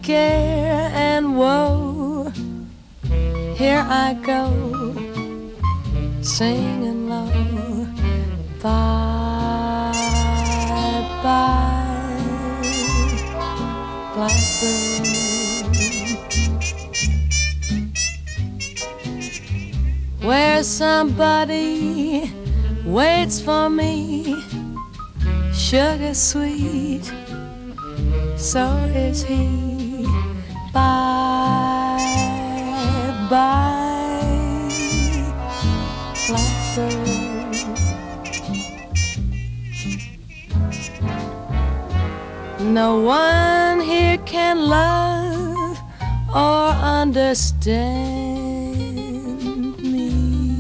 care and woe, here I go, singing low. Bye, bye, blackbird. Where somebody waits for me, sugar sweet, so is he. Bye, bye, blackbird. No one here can love or understand me.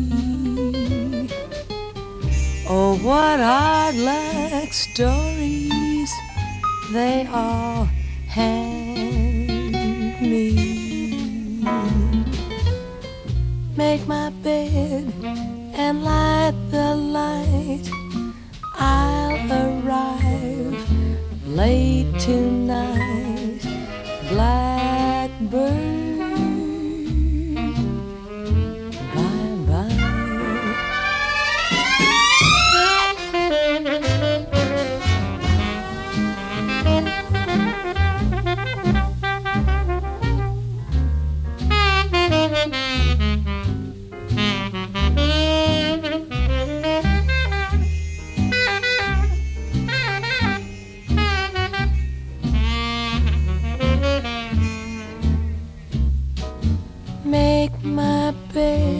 Oh, what hard luck stories they all hand me. Make my bed and light the light, I'll arrive late tonight, blackbird. Make my bed